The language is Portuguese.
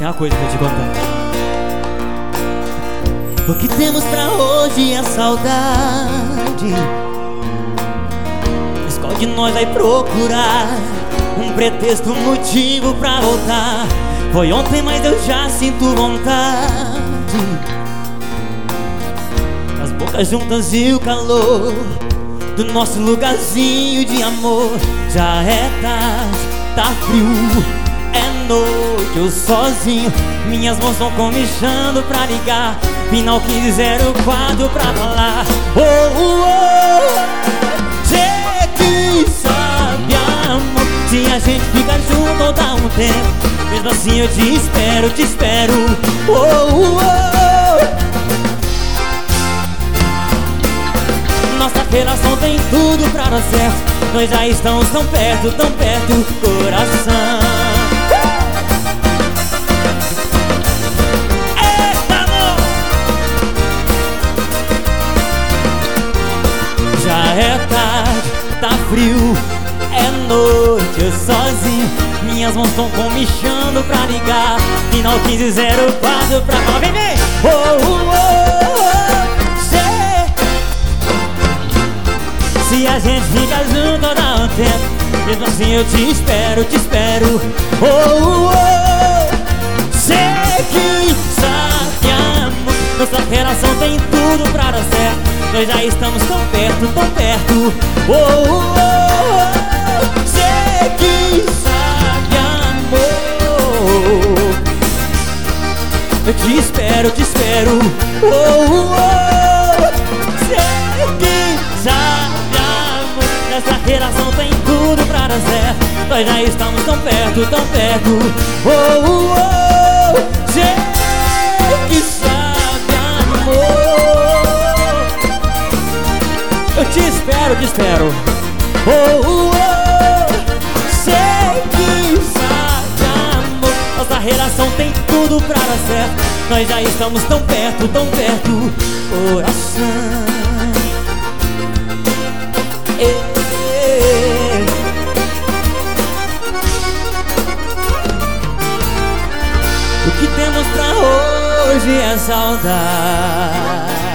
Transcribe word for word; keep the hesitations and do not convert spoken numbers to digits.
tem uma coisa pra te contar. O que temos pra hoje é saudade. Mas qual de nós vai procurar um pretexto, um motivo pra voltar? Foi ontem, mas eu já sinto vontade. As bocas juntas e o calor do nosso lugarzinho de amor. Já é tarde, tá frio, é noite, eu sozinho. Minhas mãos estão comichando pra ligar. Final quinze zero quatro pra falar. Oh, oh, oh. Cê que sabe, amor, se a gente fica junto ou dá um tempo. Mesmo assim eu te espero, te espero. Oh, oh, oh. Nossa relação tem tudo pra dar certo. Nós já estamos tão perto, tão perto, coração. Eita, amor! Já é tarde, tá frio, é noite, eu sozinho. Minhas mãos estão comichando pra ligar. Final quinze zero quatro pra falar. Vem, vem! Oh, oh, oh. Se a gente fica junto dá um tempo. Mesmo assim eu te espero, te espero. Oh, oh, oh. Sei que sabe, amor, nossa relação tem tudo pra dar certo. Nós já estamos tão perto, tão perto. Oh, oh, oh. Sei que sabe, amor, eu te espero, te espero. Oh, oh, oh. Sei que sabe, essa relação tem tudo pra dar certo. Nós já estamos tão perto, tão perto. Oh, oh, oh. Sei que sabe, amor, eu te espero, te espero. Oh, oh, oh. Sei que sabe, amor, nossa relação tem tudo pra dar certo. Nós já estamos tão perto, tão perto, coração. Ei. O que temos pra hoje é saudade.